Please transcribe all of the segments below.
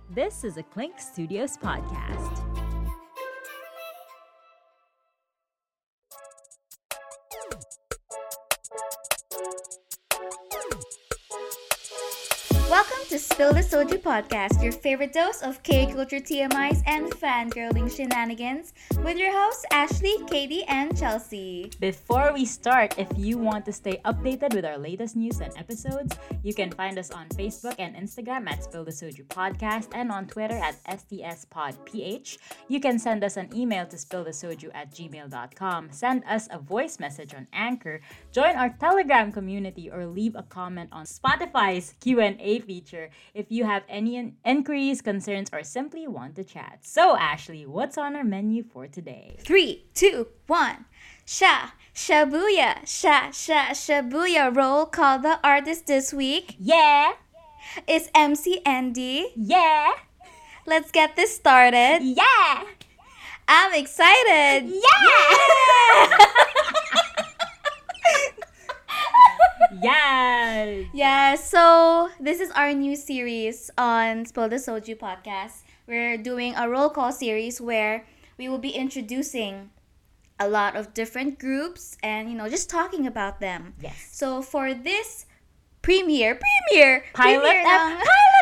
This is a Clink Studios podcast. Welcome to Spill the Soju podcast, your favorite dose of K-culture TMIs and fangirling shenanigans with your hosts Ashley, Katie, and Chelsea. Before we start, if you want to stay updated with our latest news and episodes, you can find us on Facebook and Instagram at Spill the Soju Podcast and on Twitter at STSPodPH. You can send us an email to spillthesoju@gmail.com, send us a voice message on Anchor, join our Telegram community, or leave a comment on Spotify's Q&A feature if you have any inquiries, concerns, or simply want to chat. So, Ashley, what's on our menu for today? 3, 2, 1. Shabuya. Shabuya. Roll call. The artist this week Yeah! is MC Andy. Yeah! Let's get this started. Yeah! I'm excited. Yeah! Yes! Yeah, so this is our new series on Spill the Soju podcast. We're doing a roll call series where we will be introducing a lot of different groups and, just talking about them. Yes. So for this pilot episode.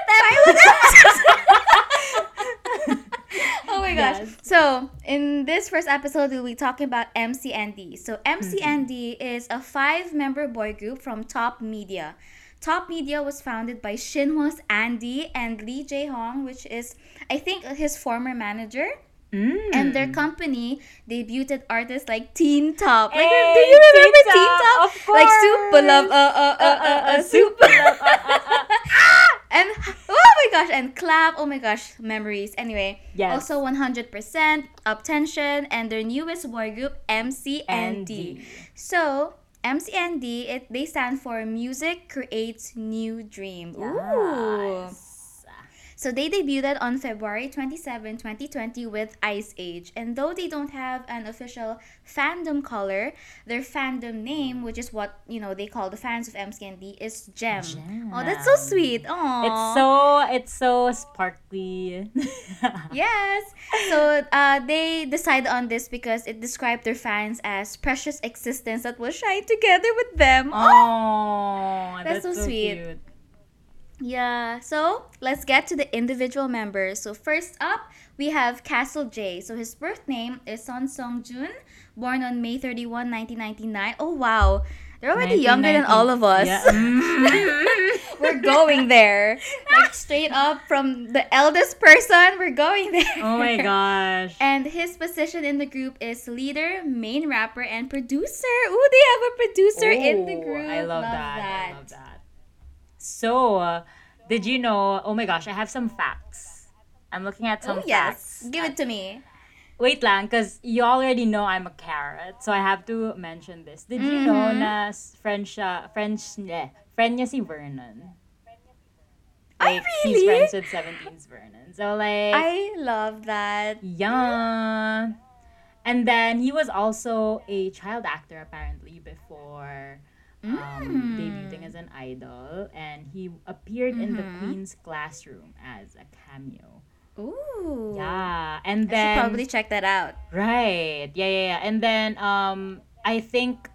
Oh my gosh. Yes. So, in this first episode, we'll be talking about MC Andy. So, MC Andy is a 5-member boy group from Top Media. Top Media was founded by Shinhwa's Andy and Lee Jae-hong, which is, I think, his former manager. And their company debuted artists like Teen Top. Like, Hey, do you remember Teen Teen Top? Top? Of Like course. Super Love, Super Love, and oh my gosh, and Clap, oh my gosh, memories. Anyway, Yes. also 100%, Up Tension, and their newest boy group, MC Andy. Andy. So, MC Andy, they stand for Music Creates New Dream. Ooh. Yes. So they debuted on February 27, 2020 with Ice Age. And though they don't have an official fandom color, their fandom name, which is what, they call the fans of MC Andy, is Gem. Oh, that's so sweet. Aww. It's so sparkly. Yes. So they decided on this because it described their fans as precious existence that will shine together with them. Oh, That's so sweet. Cute. Yeah, so let's get to the individual members. So first up, we have Castle J. So his birth name is Son Sung Jun, born on May 31, 1999. Oh wow, they're already younger than all of us. Yeah. We're going there. Like straight up from the eldest person, we're going there. Oh my gosh. And his position in the group is leader, main rapper, and producer. Ooh, they have a producer in the group. I love that. I love that. So, did you know? Oh my gosh, I have some facts. I'm looking at some facts. Give it to me. Wait lang, because you already know I'm a carrot, so I have to mention this. Did you know na friend niya si Vernon? Ay, He's really? friends with 17's Vernon. So like, I love that. yeah. And then he was also a child actor apparently before debuting as an idol, and he appeared in the Queen's Classroom as a cameo. Ooh. Yeah, and I should then probably check that out. right, yeah, and then I think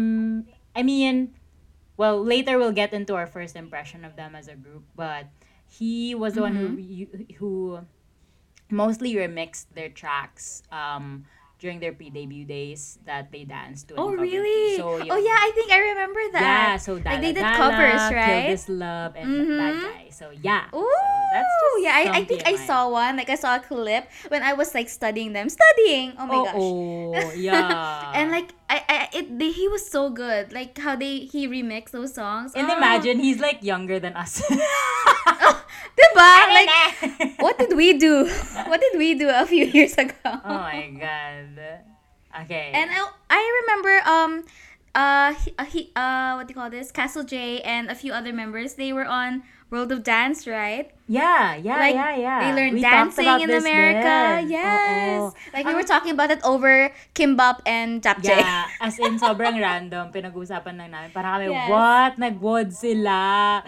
well, later we'll get into our first impression of them as a group, but he was the one who mostly remixed their tracks during their pre-debut days that they danced to. Oh, and covered really? to. So, Oh, yeah, I think I remember that. yeah, so like they did Dala covers, Kill right? This Love, and Bad Guy. So, yeah. Ooh, So, that's just yeah, I some think I TMI. saw one. Like, I saw a clip when I was, like, studying them. Studying! Oh, my gosh. Oh, yeah. And, like, he was so good. Like, how he remixed those songs. And Oh. imagine, he's like younger than us. Diba? Like, what did we do? What did we do a few years ago? Oh my god. Okay. And I remember what do you call this? Castle J and a few other members. They were on World of Dance, right? yeah. They learned We talked dancing about in this America. then. Yes. Oo. Like we were talking about it over kimbap and japchae. Yeah, as in sobrang random. Pinag-usapan lang namin. Parang kami, Yes. what? Nag-WOD sila.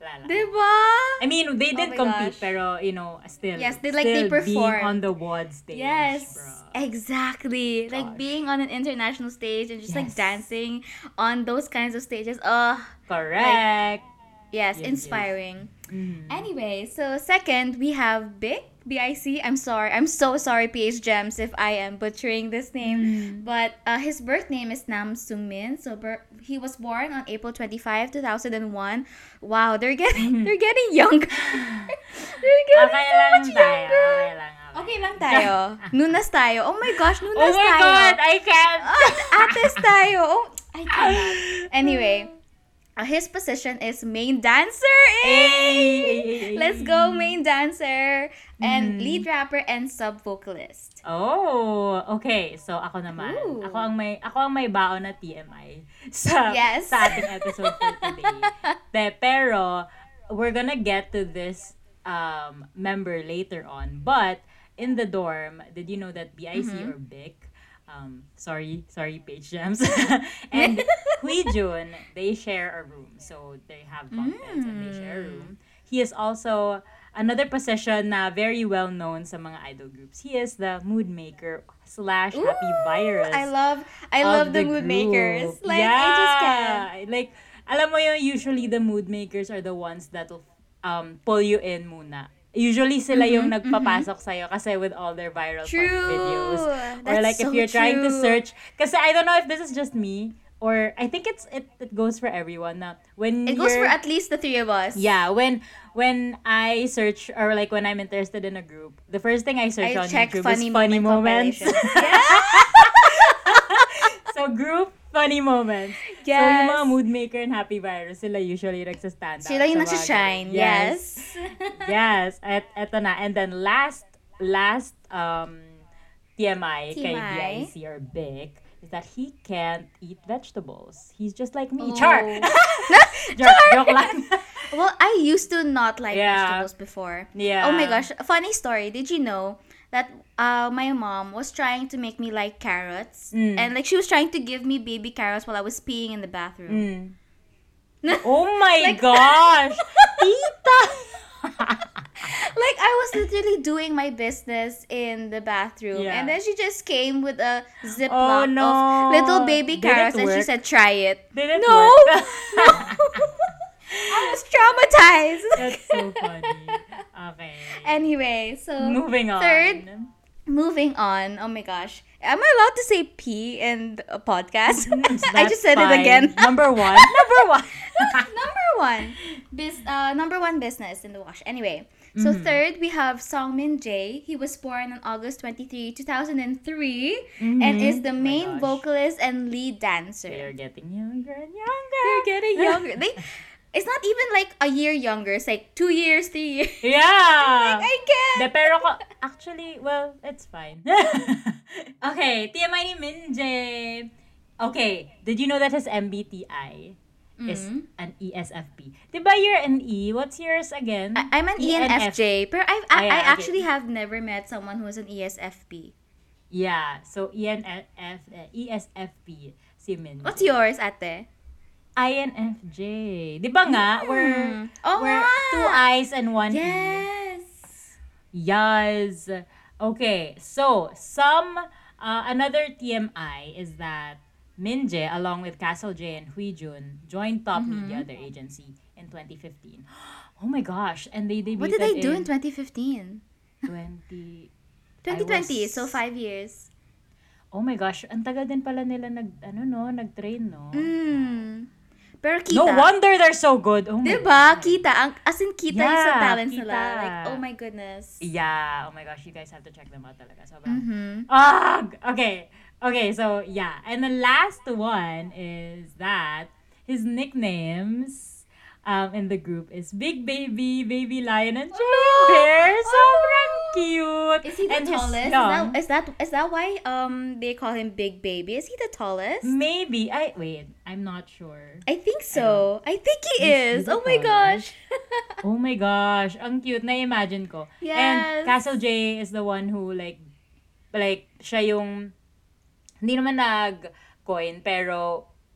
Wala lang. Diba? I mean, they Oh did my compete, gosh. pero, still, Yes, they being performed. on the WOD stage, Yes, bro. exactly. Like Gosh. being on an international stage and just like Yes. dancing on those kinds of stages. Correct. Yes, Yes, inspiring. Mhm. Anyway, so second we have BIC. I'm sorry. I'm so sorry, PH Gems, if I am butchering this name. Mm. But his birth name is Nam Sung Min. So he was born on April 25, 2001. Wow, they're getting younger. They're getting Okay so lang much tayo. younger. Okay lang. Okay lang tayo. Nunas tayo. Oh my gosh, Oh Nunas my tayo. God, I can't. Ates tayo. Oh, I cannot. Anyway, his position is main dancer. Hey! Let's go, main dancer and Mhm. lead rapper and sub vocalist. Oh, okay. So ako naman. Ooh. Ako ang may baon na TMI sa Yes. sa ating episode for today. Pero we're gonna get to this member later on. But in the dorm, did you know that BIC or BIC, sorry Page Gems, and Hui Jun, they share a room. So they have bunk beds and they share a room. He is also another position na very well known sa mga idol groups. He is the mood maker / happy virus. I love of the mood group. makers. Like yeah. I just can't. Like, alam mo yun, usually the mood makers are the ones that will pull you in muna. Usually sila yung nagpapasok sa'yo kasi with all their viral fun True. videos. Or That's like if so you're trying to true. search, kasi I don't know if this is just me or I think it goes for everyone na when It goes you're- for at least the three of us. Yeah, when I search or like when I'm interested in a group, the first thing I search I on check YouTube funny is funny moments. compilations. Yeah. So group funny moments. So Yes. yung mga mood maker and happy virus, sila usually nagsa-stand out. Sila yung sa mga nagsashine. ganun. Yes. Yes. Eto na. And then last TMI kay TMI. BIC or Bic is that he can't eat vegetables. He's just like me. Oh. Char! Joke lang. Well, I used to not like Yeah. vegetables before. Yeah. Oh my gosh, funny story. Did you know that my mom was trying to make me like carrots? And like she was trying to give me baby carrots while I was peeing in the bathroom. Oh my gosh! Tita! Like I was literally doing my business in the bathroom, Yeah. and then she just came with a Oh, ziploc no. of little baby Did it carrots, and she work? said, "Try it." Did it No! work? I was traumatized. That's so funny. Okay. Anyway, so Moving on. Third, moving on. Oh my gosh, am I allowed to say pee in a podcast? I That's just said fine. it again. Number one. Number one. Number one business in the wash. Anyway, so third we have Songmin Jae. He was born on August 23, 2003, and is the Oh my main gosh. vocalist and lead dancer. They're getting younger and younger. They're getting younger. It's not even like a year younger. It's like 2 years, 3 years. Yeah. I can't. Pero actually, well, it's fine. Okay, TMI ni Minjae. Okay, did you know that his MBTI is an ESFP? Diba you're an E? What's yours again? I'm an ENFJ, but I Ah, yeah, okay. actually have never met someone who is an ESFP. Yeah, so ESFP si Minjae. What's yours, ate? INFJ. Di ba nga? We're Oh, we're nga. 2 I's and 1 E. Yes. Yes. Okay, so another TMI is that Minjae, along with Castle J and Hui Jun, joined Top Media, their agency, in 2015. Oh my gosh! And they debuted What did they do in 2015? 20... 2020, was- so 5 years. Oh my gosh, ang tagal din pala nila nag-train, no? Pero kita. No wonder they're so good. Oh my Diba? God. Kita. As in, kita yung sa Yeah, talents kita. nila. Like, oh my goodness. Yeah. Oh my gosh, you guys have to check them out talaga. Sobrang... Mm-hmm. Okay. Okay, so yeah. And the last one is that his nicknames in the group is Big Baby, Baby Lion, and Jane Bear. Sobrang cute. Is he the And his tallest? song- Is that why they call him Big Baby? Is he the tallest? Maybe. I'm not sure. I think so. I think he is. He's the Oh my gosh. Oh my gosh, ang cute. Na-imagine ko. Yes. And Castle J is the one who like siya yung hindi naman nag-coin pero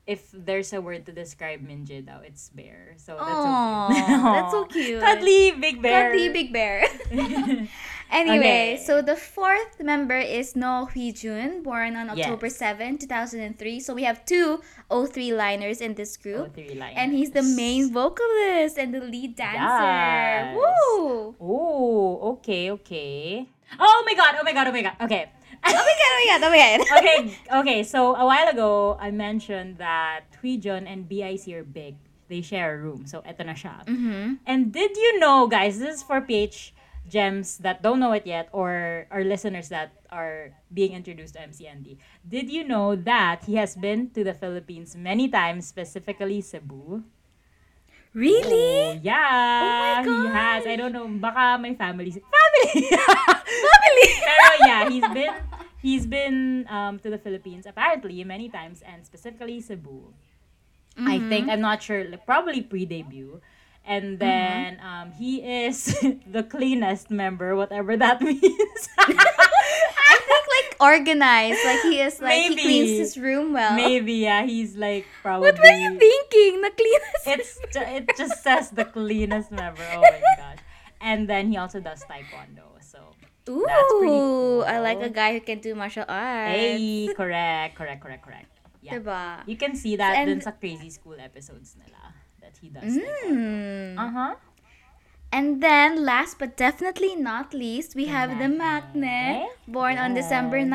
if there's a word to describe Minje daw, it's bear. So that's so Oh, cute. that's so cute. Cuddly big bear. Cuddly big bear. Anyway, Okay. so the fourth member is No Hee-jun, born on October Yes. 7, 2003. So we have two O3 liners in this group. O3 liners. And he's the main vocalist and the lead dancer. Yes. Woo! Oh, okay, okay. Oh my god, oh my god, oh my god. Okay. Oh my god. Okay, so a while ago, I mentioned that Huijun and BIC are big. They share a room. So, eto na siya. Mm-hmm. And did you know, guys, this is for PH gems that don't know it yet or our listeners that are being introduced to MCND. Did you know that he has been to the Philippines many times, specifically Cebu? Really? Oh, yeah, Oh my he God. has. I don't know, baka may family. Family! Family! Pero yeah, he's been to the Philippines apparently many times and specifically Cebu. I think, I'm not sure, like, probably pre-debut. And then he is the cleanest member, whatever that means. I think like organized. Like he is like Maybe. he cleans his room well. Maybe, yeah, he's like probably. What were you thinking? The cleanest. It just says the cleanest member. Oh my gosh. And then he also does taekwondo. So Ooh, that's pretty cool. I like a guy who can do martial arts. hey, correct. Yeah. Diba? You can see that And- dun sa crazy school episodes nila that he does taekwondo. Mm. Uh-huh. And then, last but definitely not least, we have the Maknae, born on December Yes.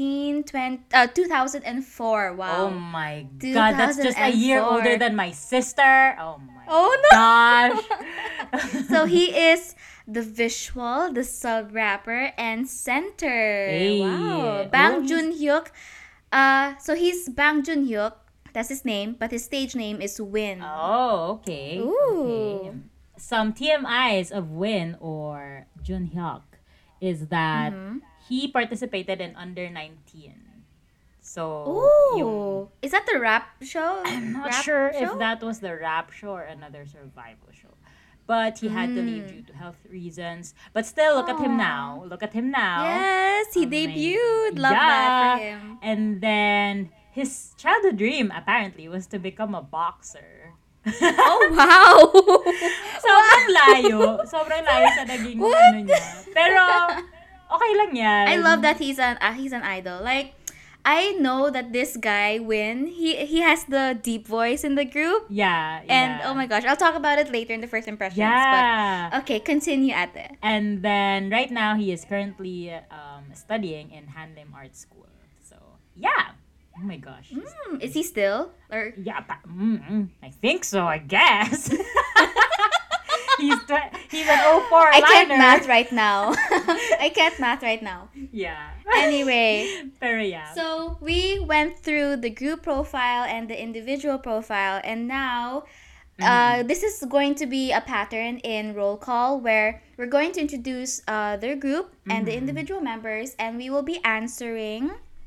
2004. Wow. Oh my god, that's just a year 2004. older than my sister. Oh my Oh, no. gosh. So he is the visual, the sub rapper, and center. Hey. Wow. Oh, Bang he's- Junhyuk. So he's Bang Junhyuk. That's his name, but his stage name is Win. Oh, okay. Ooh. Okay. Some TMIs of Win or Junhyuk is that he participated in Under 19. So, yung, Ooh. Is that the rap show? I'm not Rap sure show? if that was the rap show or another survival show. But he had to leave due to health reasons. But still, look at him now. Look at him now. Yes, he Amazing. debuted. Love that for him. And then, his childhood dream, apparently, was to become a boxer. Oh, wow. Sobrang layo. Sobrang layo sa naging ano niya. Pero, okay lang yan. I love that he's an idol. Like, I know that this guy, Win, he has the deep voice in the group. Yeah, And, yeah. oh my gosh, I'll talk about it later in the first impressions. Yeah. But, okay, continue at it. And then, right now, he is currently studying in Hanlim Art School. So, yeah. Oh my gosh. Is he still? Or Yeah, I think so, I guess. he's an 04 I can't liner. math right now. I can't math right now. Yeah. Anyway, Pero yeah. so we went through the group profile and the individual profile, and now this is going to be a pattern in roll call where we're going to introduce their group and the individual members, and we will be answering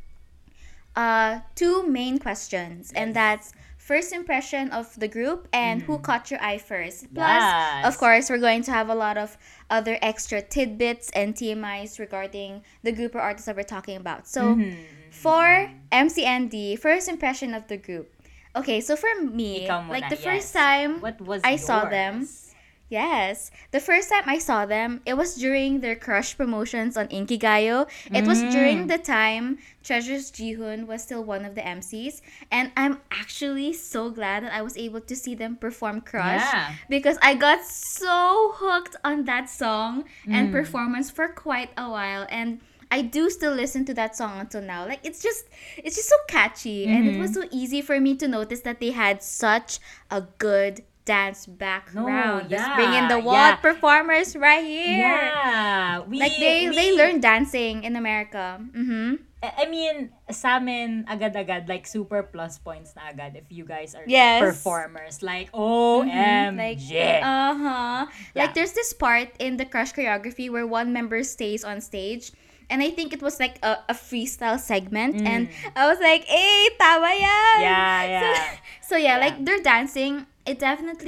two main questions, and that's first impression of the group and who caught your eye first. Plus, Yes. of course, we're going to have a lot of other extra tidbits and TMIs regarding the group or artists that we're talking about. So, for MCND, first impression of the group. Okay, so for me, Ikaw muna, like the yes. first time What was I saw them, yours? yes, the first time I saw them, it was during their Crush promotions on Inkigayo. It was during the time Treasures Jihoon was still one of the MCs, and I'm actually so glad that I was able to see them perform Crush Yeah. because I got so hooked on that song and performance for quite a while, and I do still listen to that song until now. Like it's just so catchy, and it was so easy for me to notice that they had such a good dance background. Let's bring in the yeah. WOD performers right here. Yeah. Like they learn dancing in America. Mm-hmm. I mean, sa amin, agad-agad, like, super plus points na agad if you guys are Yes. performers. Like, OMG. Like Yeah. Like there's this part in the Crush choreography where one member stays on stage. And I think it was like a freestyle segment. And I was like, hey, tama yan! Yeah. So yeah, like their dancing, it definitely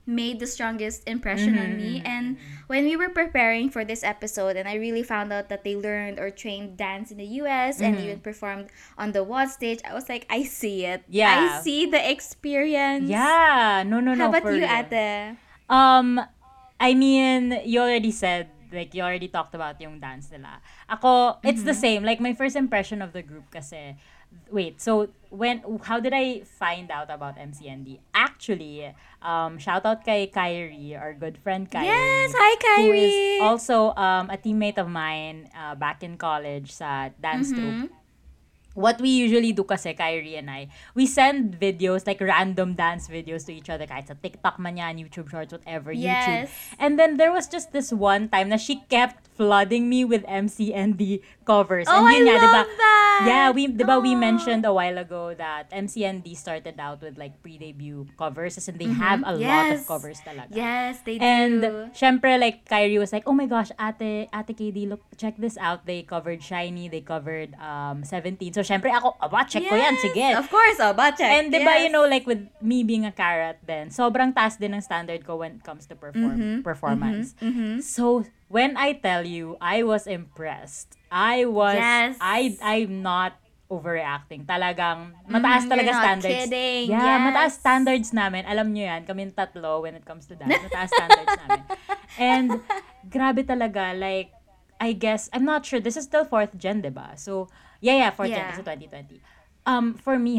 made the strongest impression on me. And when we were preparing for this episode, and I really found out that they learned or trained dance in the US and even performed on the WOD stage, I was like, I see it. Yeah. I see the experience. Yeah. No, How about for you, real. Ate? I mean, you already said, like, you already talked about yung dance nila. Ako, it's the same. Like, my first impression of the group kasi, wait, so, how did I find out about MCND? Actually, shout out kay Kyrie, our good friend Kyrie. Yes, hi, Who Kyrie. is also a teammate of mine back in college sa dance troupe. What we usually do kasi, Kyrie and I, we send videos, like random dance videos to each other, kahit sa TikTok man yan, YouTube Shorts, whatever, YouTube. Yes. And then there was just this one time na she kept flooding me with MCND covers. Oh, and I yun love that! Yeah, we Oh. mentioned a while ago that MCND started out with like pre-debut covers, and they have a lot of Yes. covers talaga. Yes, they do. And syempre, like, Kyrie was like, oh my gosh, Ate KD, look, check this out. They covered Shiny, they covered 17. So syempre ako, aba, check ko yan, sige. Of course, check. And diba, yes. you know, like with me being a carrot then, sobrang taas din ng standard ko when it comes to performance. So, when I tell you, I was impressed. Yes. I'm not overreacting. Talagang, mataas talaga you're not standards. kidding. Yeah, Yes. mataas standards namin. Alam nyo yan, kaming tatlo when it comes to dance. Mataas standards namin. And, grabe talaga, like, I guess, I'm not sure, this is still 4th gen, diba? So, yeah, 4th gen, Yeah. kasi 2020. For me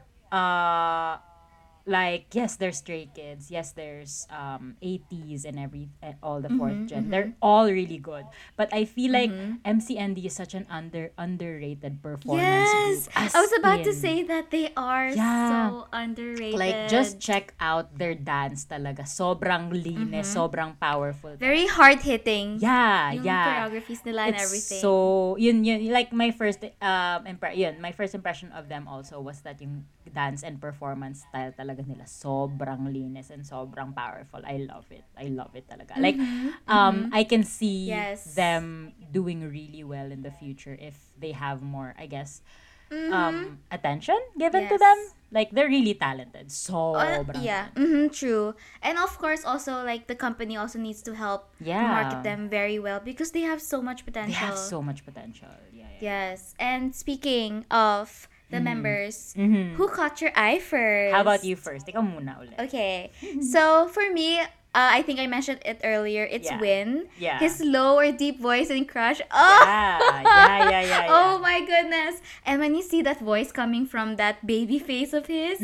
like, yes, there's Stray Kids, yes, there's 80s and all the 4th gen. They're all really good. But I feel like MCND is such an underrated performance Yes. group. As I was about to in, say that they are Yeah. so underrated. like, just check out their dance talaga. Sobrang linis, sobrang powerful. very hard-hitting. Yeah, Yung yeah. choreographies nila and It's everything. so, yun, like, my first my first impression of them also was that yung dance and performance style talaga nila sobrang linis and sobrang powerful. I love it talaga. Like, I can see Yes. them doing really well in the future if they have more, I guess, attention given to Yes. them. Like, they're really talented. Sobrang Yeah, talented. true. And of course, also, like, the company also needs to help Yeah. market them very well because they have so much potential. They have so much potential. Yeah. Yes. And speaking of the members, who caught your eye first? How about you first? Ikaw muna ulit. Okay. So, for me, I think I mentioned it earlier. It's Yeah. Win. Yeah. His low or deep voice in Crush. Oh! Yeah. Oh my goodness. And when you see that voice coming from that baby face of his,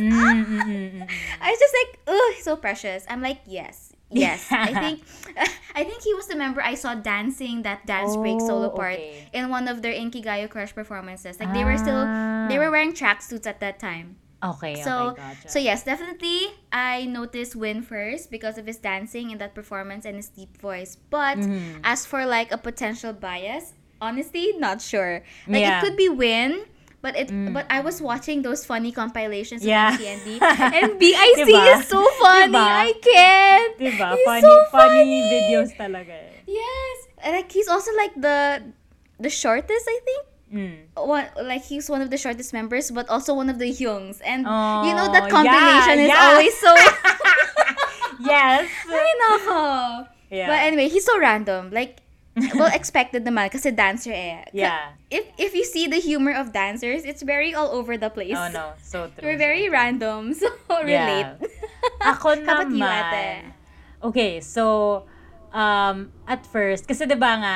I was just like, ugh, so precious. I'm like, yes. I think he was the member I saw dancing that dance break solo part okay. in one of their Inkigayo Crush performances. Like, they were wearing tracksuits at that time. Okay, So, gotcha. so yes, definitely I noticed Win first because of his dancing in that performance and his deep voice. But as for like a potential bias, honestly, not sure. Like, Yeah. it could be Win, but I was watching those funny compilations of Yeah. MCND, and BIC Diba? is so funny. Diba? I can't. Diba? He's Funny, so funny videos talaga eh. Yes, and like he's also like the shortest, I think. He's one of the shortest members, but also one of the youngs, and you know that Oh, compilation is yeah. always so. Yes. Ay, nako. Yeah. But anyway, he's so random. Like, well, expected naman kasi dancer eh. Yeah. If you see the humor of dancers, it's very all over the place. Oh no, so true. We're very random, so relate. Ako How about you, naman. ate? Okay, so at first, kasi 'di ba nga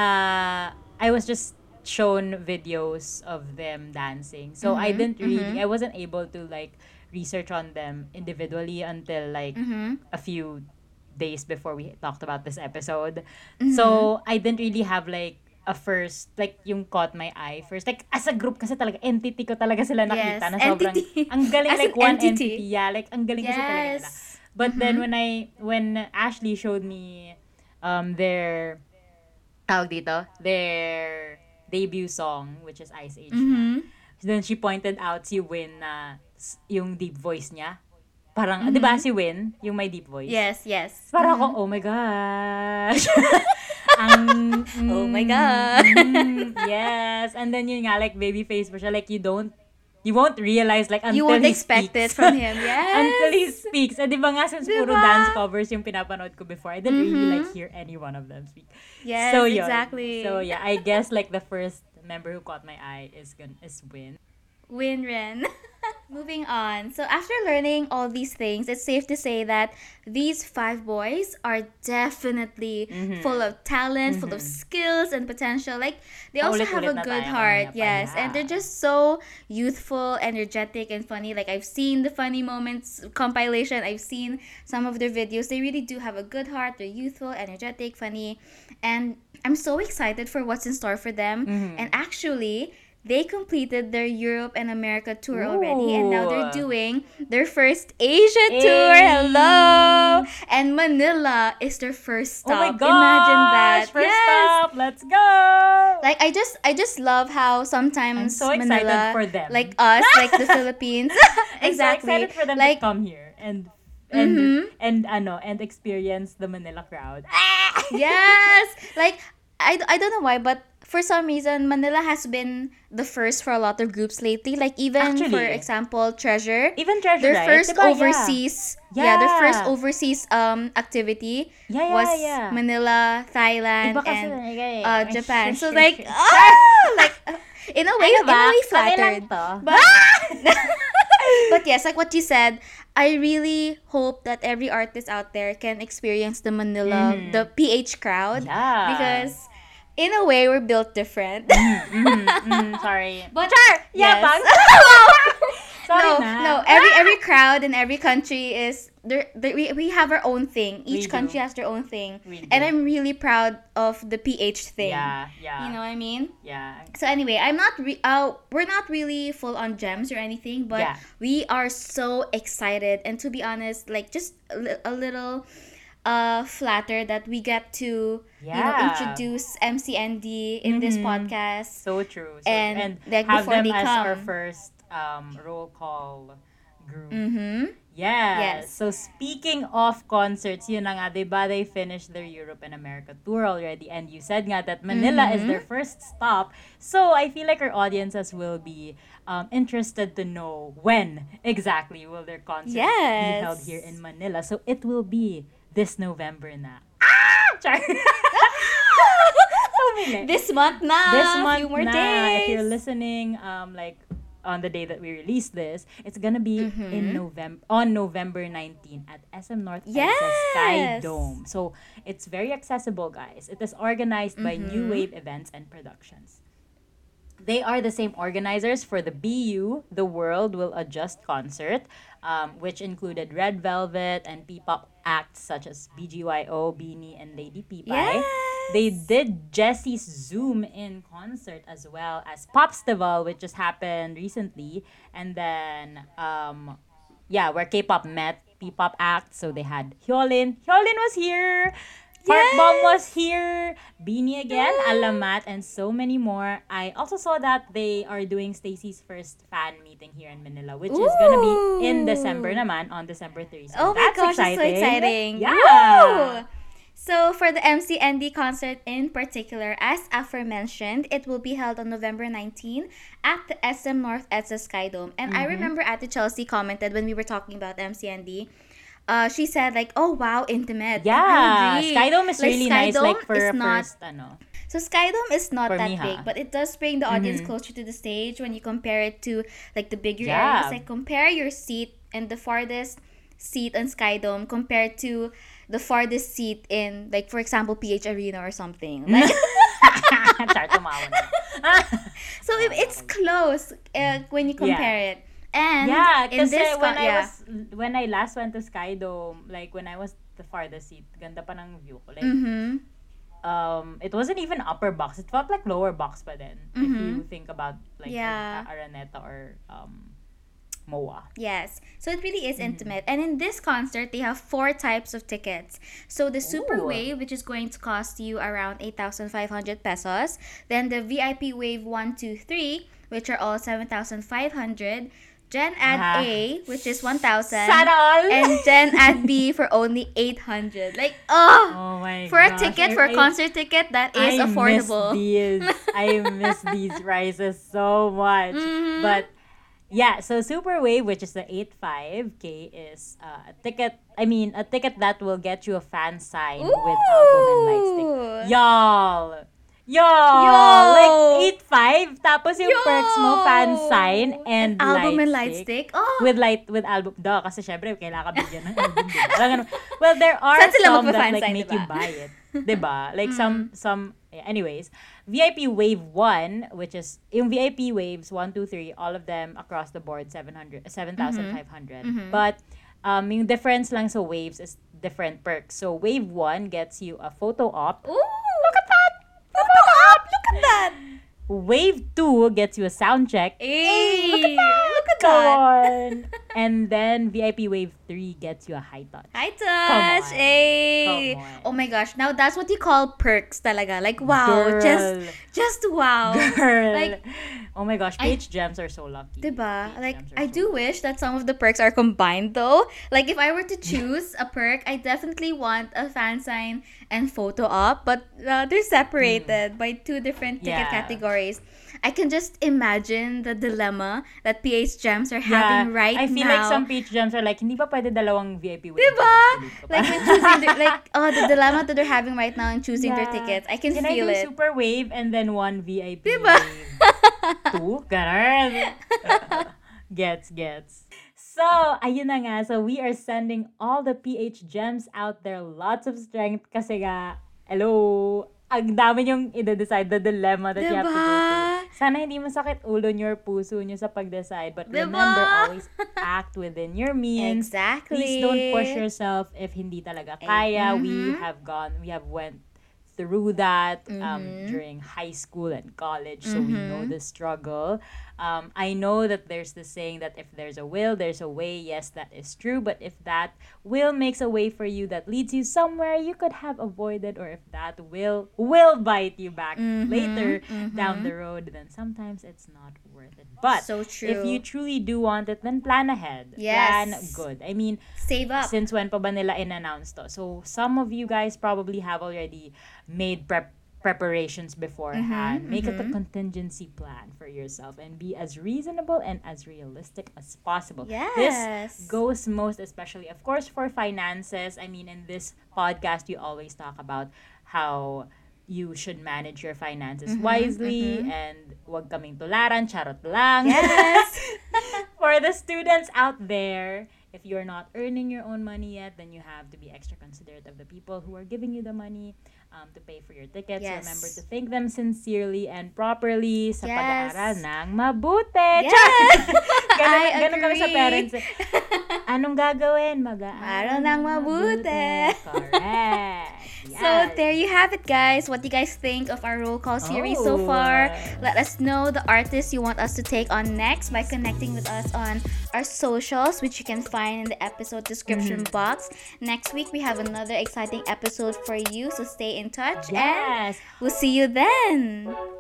I was just shown videos of them dancing. So I didn't really I wasn't able to like research on them individually until like a few days before we talked about this episode. So I didn't really have like a first, like yung caught my eye first. Like as a group kasi talaga, entity ko talaga sila nakita Yes, na sobrang, entity. ang galing, As like an one entity. entity. Yeah, like ang galing kasi talaga nila. Yes. But then when Ashley showed me their tawag dito, their debut song, which is Ice Age na. Then she pointed out si Win na yung deep voice niya. Parang, di ba si Win, yung may deep voice? Yes. Parang ako, oh my gosh. Oh my God. Yes. And then yun nga, like baby face pa siya. Like you don't you won't realize like You until won't he expect speaks. it from him. Yes. Until he speaks. And di ba nga, since puro Diba? dance covers yung pinapanood ko before, I didn't really like hear any one of them speak. Yes, So yun. exactly. So yeah, I guess like the first member who caught my eye is Win. Winren. Moving on. So after learning all these things, it's safe to say that these 5 boys are definitely full of talent, full of skills and potential. Like they also have a Paulit-ulit na good tayo heart, kanina pa, yes. yeah. And they're just so youthful, energetic, and funny. Like I've seen the funny moments compilation. I've seen some of their videos. They really do have a good heart. They're youthful, energetic, funny, and I'm so excited for what's in store for them. And actually, they completed their Europe and America tour already, and now they're Ooh. doing their first Asia tour. Hey. Hello! And Manila is their first stop. Oh my gosh! Imagine that. First Yes! stop! Let's go! Like I just love how sometimes I'm so excited Manila, for them. like us, like the Philippines, exactly. I'm so excited for them like to come here and experience the Manila crowd. yes, like I don't know why, but for some reason Manila has been the first for a lot of groups lately. Like even Actually. for example, Treasure. Even Treasure, Their right? first Diba? overseas Yeah. their first overseas activity Yeah, was yeah. Manila, Thailand, Iba kasi and Japan. So Sure, like sure. like in a way, Ano ba? flattered. Kami lang to. But yes, like what you said, I really hope that every artist out there can experience the Manila, the PH crowd. Yeah. Because in a way, we're built different. Sorry. But Yeah, yes. bang. Sorry no, na. no. Every crowd and every country is we have our own thing. Each We country do. has their own thing, We do. and I'm really proud of the PH thing. Yeah. You know what I mean? Yeah. So anyway, we're not really full on gems or anything, but Yeah. we are so excited, and to be honest, like just a little flattered that we get to Yeah. introduce MCND in this podcast. So true. And, like, have before them they as our come. first roll call group. Mm-hmm. Yes. Yes. So speaking of concerts, yun na nga, diba they finished their Europe and America tour already, and you said nga that Manila is their first stop. So I feel like our audiences will be interested to know when exactly will their concert be Yes. held here in Manila. So it will be this November na. Char! Bumili. This month na. This month few more na, days. if you're listening, like on the day that we release this, it's gonna be in November 19 at SM North Yes. Sky Dome. So it's very accessible, guys. It is organized by New Wave Events and Productions. They are the same organizers for the BU, the World Will Adjust concert, which included Red Velvet and P-pop acts such as BGYO, Beanie, and Lady P-Pie. Yes. They did Jessie's Zoom in concert as well as Popstival, which just happened recently. And then, where K-pop met P-pop acts. So they had Hyolyn. Hyolyn was here. Park Bomb was here. Beanie again, Alamat, and so many more. I also saw that they are doing Stacy's first fan meeting here in Manila, which is gonna be in December naman, on December 3. So Oh my that's gosh, exciting. that's so exciting. Yeah. Woo! So for the MCND concert in particular, as aforementioned, it will be held on November 19 at the SM North EDSA Sky Dome. And I remember Ate Chelsea commented when we were talking about MCND, she said like, "Oh wow, intimate." And I Yeah, agree. Skydome is Like, really nice, Skydome like for is a not- first, So Skydome is not For that me, ha? big, but it does bring the audience closer to the stage when you compare it to like the bigger Yeah. areas. Like compare your seat and the farthest seat on Skydome compared to the farthest seat in like for example PH Arena or something. Like Char, tumawa na. so it's close when you compare it. And Yeah, in kasi this when I last went to Skydome, like when I was the farthest seat, ganda pa ng view ko. Like, it wasn't even upper box. It felt like lower box pa then. If you think about like Yeah. Araneta or MOA. Yes. So it really is intimate. And in this concert, they have 4 types of tickets. So the Super Ooh. Wave, which is going to cost you around 8,500 pesos. Then the VIP Wave 1, 2, 3, which are all 7,500. Gen Ad A, which is 1,000. Sana all! And Gen Ad B for only 800. Like, oh! Oh my For a gosh. ticket, for a concert ticket, that is affordable. I miss these prices so much. But Yeah, so Super Wave, which is the 85K, is a ticket that will get you a fan sign with album and light stick. Ooh! Y'all! Yo! Y'all! Like, 85, tapos yung perks mo, fan Yo! sign, and album light and light stick. stick. Oh! With album. Duh, kasi syempre, kailangan ka bigyan ng album. Diba? Parang ganun. Well, there are Saan sila some that magpa-fan like sign, make diba? you buy it. Diba? Like, anyways, VIP Wave 1, which is, yung VIP Waves 1, 2, 3, all of them across the board, 7,500. But, yung difference lang sa waves is different perks. So, Wave 1 gets you a photo op. Ooh! Look at that! Photo op! Look at that! Wave 2 gets you a sound check. Hey! Look at that! Look at Come that! on! And then VIP Wave 3 gets you a high touch. High touch! Come on. Hey! Come on. Oh my gosh, now that's what you call perks talaga. Like, wow. Girl. Just wow. Girl. Like, oh my gosh, PH Gems are so lucky. diba? PH Like, Gems are I so do wish that some of the perks are combined though. Like, if I were to choose a perk, I definitely want a fan sign and photo op, but they're separated by two different ticket Yeah. categories. I can just imagine the dilemma that PH Gems are having right now. I feel like some PH Gems are like, hindi ba pwede dalawang VIP Wave? Diba? tickets? Like, when choosing the dilemma that they're having right now in choosing their tickets. I can feel I do it. Super Wave and then one VIP Diba? Wave? Two? Ganun. Gets. So, ayun na nga. So, we are sending all the PH Gems out there. Lots of strength kasi nga, hello, ang dami yung i-decide, the dilemma that you have to go Diba? through. Sana hindi masakit ulo nyo or puso nyo sa pag-decide. But Diba? remember, always act within your means. Exactly. Please don't push yourself if hindi talaga kaya. We have went through that during high school and college, so we know the struggle. I know that there's the saying that if there's a will, there's a way. Yes, that is true. But if that will makes a way for you that leads you somewhere you could have avoided, or if that will bite you back later down the road, then sometimes it's not worth it. But So true. if you truly do want it, then plan ahead. Yes. Plan good. I mean, Save up. since when pa ba nila in-announce to? So, some of you guys probably have already made preparations beforehand. Make it a contingency plan for yourself and be as reasonable and as realistic as possible. Yes. This goes most especially, of course, for finances. I mean, in this podcast, you always talk about how you should manage your finances wisely and wag kaming tularan, charot lang. Yes. For the students out there, if you're not earning your own money yet, then you have to be extra considerate of the people who are giving you the money to pay for your tickets. Yes. Remember to thank them sincerely and properly sa Yes. pag-aaral ng mabuti. Yes. Ganun kami sa agree. parents. Anong gagawin? Mag-aaral Aral ng mabuti. Correct. So there you have it, guys. What do you guys think of our roll call series so Oh. far? Let us know the artists you want us to take on next by connecting with us on our socials, which you can find in the episode description box. Next week we have another exciting episode for you, so stay in touch and Yes. we'll see you then.